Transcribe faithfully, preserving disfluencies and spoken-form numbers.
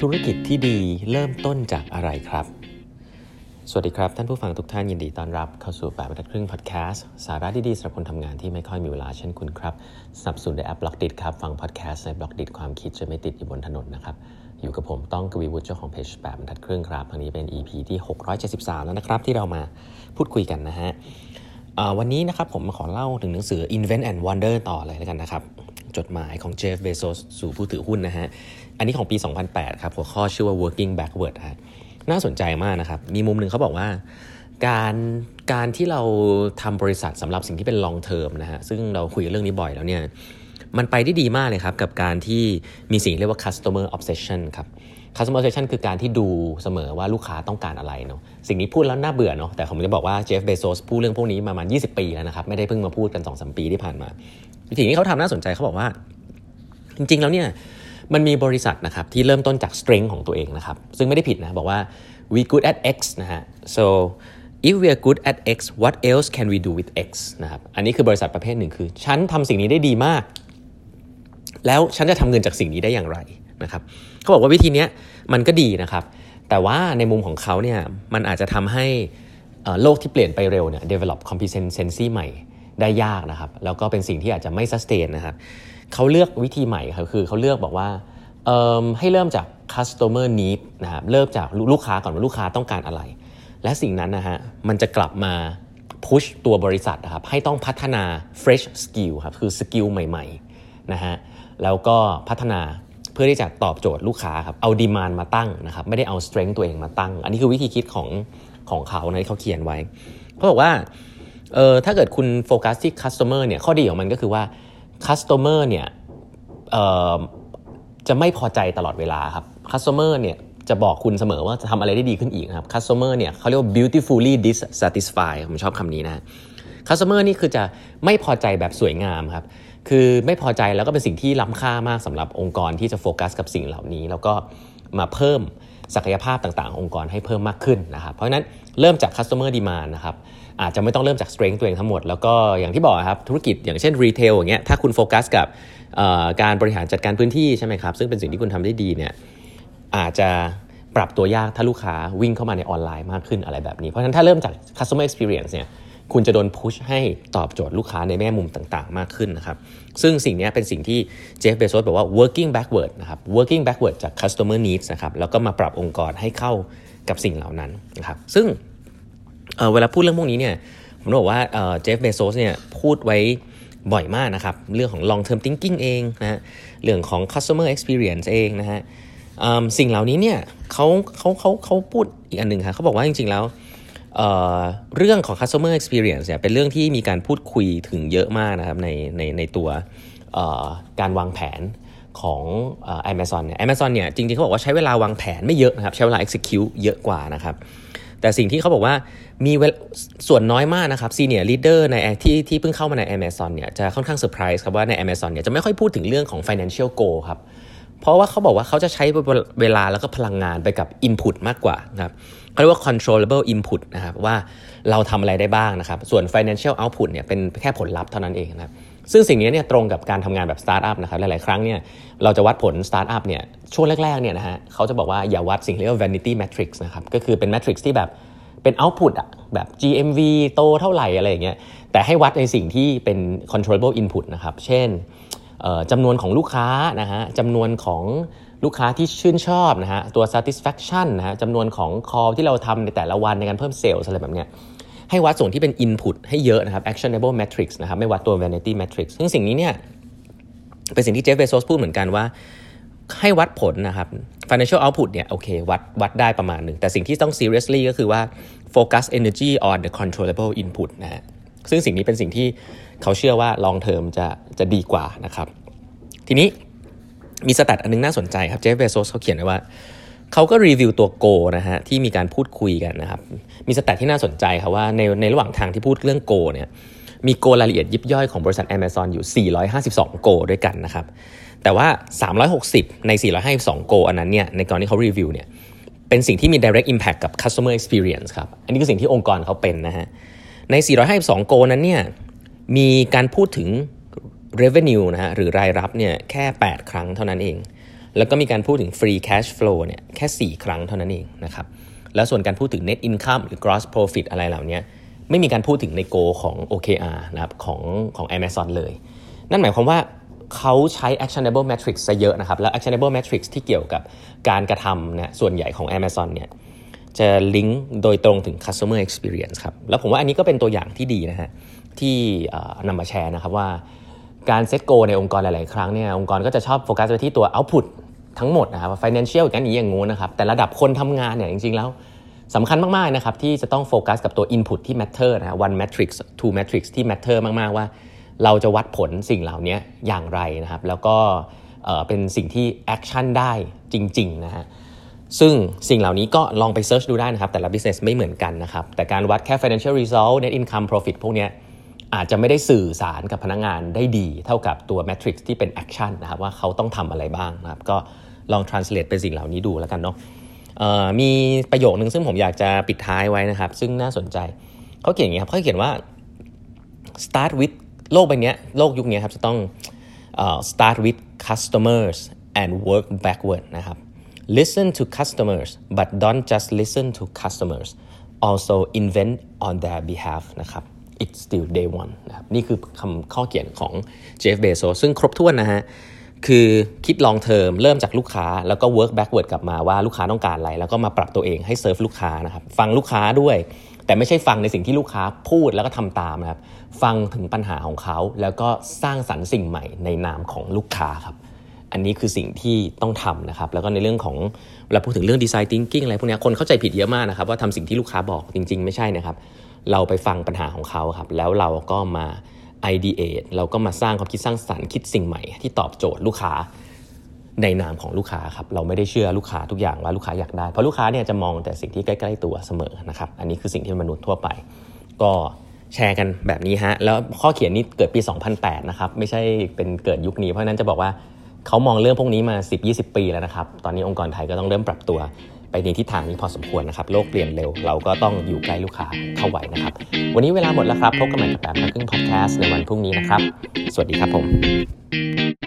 ธุรกิจที่ดีเริ่มต้นจากอะไรครับสวัสดีครับท่านผู้ฟังทุกท่านยินดีต้อนรับเข้าสู่แปดบรรทัดครึ่งพอดแคสต์สาระดีๆสำหรับคนทำงานที่ไม่ค่อยมีเวลาเช่นคุณครับสนับสนุนโดยแอป Blockdit ครับฟังพอดแคสต์ใน Blockdit ความคิดจะไม่ติดอยู่บนถนนนะครับอยู่กับผมต้องกวีวุฒิเจ้าของเพจแปดบรรทัดครึ่งครับครั้งนี้เป็น อี พี ที่หกร้อยเจ็ดสิบสามแล้วนะครับที่เรามาพูดคุยกันนะฮะวันนี้นะครับผมมาขอเล่าถึงหนังสือ Invent and Wonder ต่อเลยแล้วกันนะครับจดหมายของเจฟเบโซสสู่ผู้ถือหุ้นนะฮะอันนี้ของปีสองพันแปดครับหัวข้อชื่อว่า Working Backward ฮะน่าสนใจมากนะครับมีมุมหนึ่งเขาบอกว่าการการที่เราทำบริษัทสำหรับสิ่งที่เป็น long term นะฮะซึ่งเราคุยเรื่องนี้บ่อยแล้วเนี่ยมันไปได้ดีมากเลยครับกับการที่มีสิ่งเรียกว่า customer obsession ครับ customer obsession คือการที่ดูเสมอว่าลูกค้าต้องการอะไรเนาะสิ่งนี้พูดแล้วน่าเบื่อเนาะแต่ผมจะบอกว่าเจฟเบโซสพูดเรื่องพวกนี้มาประมาณยี่สิบปีแล้วนะครับไม่ได้เพิ่งมาพูดกัน สองถึงสาม ปีที่ผ่านมาวิธีที่เขาทำน่าสนใจเขาบอกว่าจริงๆแล้วเนี่ยมันมีบริษัทนะครับที่เริ่มต้นจาก strength ของตัวเองนะครับซึ่งไม่ได้ผิดนะบอกว่า we good at X นะฮะ so if we are good at X what else can we do with X นะครับอันนี้คือบริษัทประเภทหนึ่งคือฉันทำสิ่งนี้ได้ดีมากแล้วฉันจะทำเงินจากสิ่งนี้ได้อย่างไรนะครับเขาบอกว่าวิธีนี้มันก็ดีนะครับแต่ว่าในมุมของเขาเนี่ยมันอาจจะทำให้โลกที่เปลี่ยนไปเร็วเนี่ย develop competency ใหม่ได้ยากนะครับแล้วก็เป็นสิ่งที่อาจจะไม่ sustain นะครับเขาเลือกวิธีใหม่ครับคือเขาเลือกบอกว่าให้เริ่มจาก customer need นะครับเริ่มจากลูกค้าก่อนว่าลูกค้าต้องการอะไรและสิ่งนั้นนะฮะมันจะกลับมา push ตัวบริษัทนะครับให้ต้องพัฒนา fresh skill ครับคือสกิลใหม่ๆนะฮะแล้วก็พัฒนาเพื่อที่จะตอบโจทย์ลูกค้าครับเอา demand มาตั้งนะครับไม่ได้เอา strength ตัวเองมาตั้งอันนี้คือวิธีคิดของของเขานะที่เขาเขียนไว้เขาบอกว่าเออถ้าเกิดคุณโฟกัสที่ customer เนี่ยข้อดีของมันก็คือว่า customer เนี่ยเอ่อจะไม่พอใจตลอดเวลาครับ customer เนี่ยจะบอกคุณเสมอว่าจะทำอะไรได้ดีขึ้นอีกนะครับ customer เนี่ยเขาเรียกว่า beautifully dissatisfied ผมชอบคำนี้นะ customer นี่คือจะไม่พอใจแบบสวยงามครับคือไม่พอใจแล้วก็เป็นสิ่งที่ล้ำค่ามากสำหรับองค์กรที่จะโฟกัสกับสิ่งเหล่านี้แล้วก็มาเพิ่มศักยภาพต่างๆองค์กรให้เพิ่มมากขึ้นนะครับเพราะฉะนั้นเริ่มจาก customer demand นะครับอาจจะไม่ต้องเริ่มจาก strength ตัวเองทั้งหมดแล้วก็อย่างที่บอกครับธุรกิจอย่างเช่น retail อย่างเงี้ยถ้าคุณโฟกัสกับการบริหารจัดการพื้นที่ใช่ไหมครับซึ่งเป็นสิ่งที่คุณทำได้ดีเนี่ยอาจจะปรับตัวยากถ้าลูกค้าวิ่งเข้ามาในออนไลน์มากขึ้นอะไรแบบนี้เพราะฉะนั้นถ้าเริ่มจาก customer experience เนี่ยคุณจะโดนพุชให้ตอบโจทย์ลูกค้าในแง่มุมต่างๆมากขึ้นนะครับซึ่งสิ่งนี้เป็นสิ่งที่เจฟเบโซสบอกว่า working backward นะครับ working backward จาก customer needs นะครับแล้วก็มาปรับองค์กรให้เข้ากับสิ่งเหล่านั้นนะครับซึ่ง เอ่อ เวลาพูดเรื่องพวกนี้เนี่ยผมบอกว่าเจฟเบโซสเนี่ยพูดไว้บ่อยมากนะครับเรื่องของ long term thinking เองนะฮะเรื่องของ customer experience เองนะฮะสิ่งเหล่านี้เนี่ยเขาเขาเขาเขาพูดอีกอันนึงครับเขาบอกว่าจริงๆแล้วเอ่อเรื่องของ customer experience เนี่ยเป็นเรื่องที่มีการพูดคุยถึงเยอะมากนะครับในในในตัวเอ่อการวางแผนของเอ่อ Amazon เนี่ย Amazon เนี่ยจริงๆเขาบอกว่าใช้เวลาวางแผนไม่เยอะนะครับใช้เวลา execute เยอะกว่านะครับแต่สิ่งที่เขาบอกว่ามีส่วนน้อยมากนะครับ senior leader ในที่ที่เพิ่งเข้ามาใน Amazon เนี่ยจะค่อนข้างเซอร์ไพรส์ครับว่าใน Amazon เนี่ยจะไม่ค่อยพูดถึงเรื่องของ financial goal ครับเพราะว่าเขาบอกว่าเขาจะใช้เวลาแล้วก็พลังงานไปกับ input มากกว่านะครับเขาเรียกว่า controllable input นะครับว่าเราทำอะไรได้บ้างนะครับส่วน financial output เนี่ยเป็นแค่ผลลัพธ์เท่านั้นเองนะครับซึ่งสิ่งนี้เนี่ยตรงกับการทำงานแบบ startup นะครับหลายๆครั้งเนี่ยเราจะวัดผล startup เนี่ยช่วงแรกๆเนี่ยนะฮะเขาจะบอกว่าอย่าวัดสิ่งที่เรียกว่า vanity matrix นะครับก็คือเป็น matrix ที่แบบเป็น output อะแบบ จี เอ็ม วี โตเท่าไหร่อะไรอย่างเงี้ยแต่ให้วัดในสิ่งที่เป็น controllable input นะครับเช่นจำนวนของลูกค้านะฮะจำนวนของลูกค้าที่ชื่นชอบนะฮะตัว satisfaction นะฮะจำนวนของ call ที่เราทำในแต่ละวันในการเพิ่มเซลล์อะไรแบบเนี้ยให้วัดส่วนที่เป็น input ให้เยอะนะครับ actionable metrics นะครับไม่วัดตัว vanity metrics ซึ่งสิ่งนี้เนี่ยเป็นสิ่งที่เจฟเบโซสพูดเหมือนกันว่าให้วัดผลนะครับ financial output เนี่ยโอเควัดวัดได้ประมาณหนึ่งแต่สิ่งที่ต้อง seriously ก็คือว่า focus energy on the controllable input นะฮะซึ่งสิ่งนี้เป็นสิ่งที่เขาเชื่อว่า long term จะจะดีกว่านะครับทีนี้มีสแตทอันนึงน่าสนใจครับเจฟเบโซสเขาเขียนไว้ว่าเขาก็รีวิวตัวโกนะฮะที่มีการพูดคุยกันนะครับมีสแตทที่น่าสนใจครับว่าในในระหว่างทางที่พูดเรื่องโกเนี่ยมีโกรายละเอียดยิบย่อยของบริษัท Amazon อยู่สี่ร้อยห้าสิบสองโกด้วยกันนะครับแต่ว่าสามร้อยหกสิบในสี่ร้อยห้าสิบสองโกอันนั้นเนี่ยในกรณีเขารีวิวเนี่ยเป็นสิ่งที่มี direct impact กับ customer experience ครับอันนี้คือสิ่งที่องค์กรเขาเป็นนะฮะในสี่ร้อยห้าสิบสองโกนั้นเนี่ยมีการพูดถึงrevenue นะฮะหรือรายรับเนี่ยแค่แปดครั้งเท่านั้นเองแล้วก็มีการพูดถึง free cash flow เนี่ยแค่สี่ครั้งเท่านั้นเองนะครับแล้วส่วนการพูดถึง net income หรือ gross profit อะไรเหล่านี้ไม่มีการพูดถึงใน goal ของ โอ เค อาร์ นะครับของของ Amazon เลยนั่นหมายความว่าเขาใช้ actionable metrics ซะเยอะนะครับแล้ว actionable metrics ที่เกี่ยวกับการกระทำเนี่ยส่วนใหญ่ของ Amazon เนี่ยจะลิงก์โดยตรงถึง customer experience ครับแล้วผมว่าอันนี้ก็เป็นตัวอย่างที่ดีนะฮะที่นำมาแชร์นะครับว่าการเซตโกในองค์กรหลายๆครั้งเนี่ยองค์กรก็จะชอบโฟกัสไปที่ตัว output ทั้งหมดนะครับ financial อย่างนี้อย่างงู้นนะครับแต่ระดับคนทำงานเนี่ยจริงๆแล้วสำคัญมากๆนะครับที่จะต้องโฟกัสกับตัว input ที่ matter นะ one matrix two matrix ที่ matter มากๆว่าเราจะวัดผลสิ่งเหล่านี้อย่างไรนะครับแล้วก็เอ่อเป็นสิ่งที่ action ได้จริงๆนะฮะซึ่งสิ่งเหล่านี้ก็ลองไปเซิร์ชดูได้นะครับแต่ละ business ไม่เหมือนกันนะครับแต่การวัดแค่ financial result net income profit พวกนี้อาจจะไม่ได้สื่อสารกับพนักงานได้ดีเท่ากับตัว matrix ที่เป็น action นะครับว่าเขาต้องทำอะไรบ้างนะครับก็ลอง translate เป็นสิ่งเหล่านี้ดูแล้วกันเนาะมีประโยคนึงซึ่งผมอยากจะปิดท้ายไว้นะครับซึ่งน่าสนใจเขาเขียนอย่างนี้ครับเขาเขียนว่า start with โลกใบนี้โลกยุคนี้ครับจะต้อง uh, start with customers and work backward นะครับ listen to customers but don't just listen to customers also invent on their behalf นะครับ it's still day one นะครับนี่คือคำข้อเขียนของ Jeff Bezos ซึ่งครบถ้วนนะฮะคือคิด long term เริ่มจากลูกค้าแล้วก็ work backward กลับมาว่าลูกค้าต้องการอะไรแล้วก็มาปรับตัวเองให้เซิร์ฟลูกค้านะครับฟังลูกค้าด้วยแต่ไม่ใช่ฟังในสิ่งที่ลูกค้าพูดแล้วก็ทำตามนะครับฟังถึงปัญหาของเขาแล้วก็สร้างสรรค์สิ่งใหม่ในนามของลูกค้าครับอันนี้คือสิ่งที่ต้องทำนะครับแล้วก็ในเรื่องของเวลาพูดถึงเรื่อง design thinking อะไรพวกนี้คนเข้าใจผิดเยอะมากนะครับว่าทำสิ่งที่ลูกค้าบอกจริงๆไม่ใช่นะครับเราไปฟังปัญหาของเขาครับแล้วเราก็มา ideate เราก็มาสร้างความคิดสร้างสรรค์คิดสิ่งใหม่ที่ตอบโจทย์ลูกค้าในนามของลูกค้าครับเราไม่ได้เชื่อลูกค้าทุกอย่างว่าลูกค้าอยากได้เพราะลูกค้าเนี่ยจะมองแต่สิ่งที่ใกล้ๆตัวเสมอนะครับอันนี้คือสิ่งที่มนุษย์ทั่วไปก็แชร์กันแบบนี้ฮะแล้วข้อเขียนนี้เกิดปีสองพันแปดนะครับไม่ใช่เป็นเกิดยุคนี้เพราะนั้นจะบอกว่าเขามองเรื่องพวกนี้มา สิบถึงยี่สิบ ปีแล้วนะครับตอนนี้องค์กรไทยก็ต้องเริ่มปรับตัวไปในทิศทางนี้พอสมควรนะครับโลกเปลี่ยนเร็วเราก็ต้องอยู่ใกล้ลูกค้าเข้าไว้นะครับวันนี้เวลาหมดแล้วครับพบกันใหม่กับแบบนักครึ่งพอดแคสต์ในวันพรุ่งนี้นะครับสวัสดีครับผม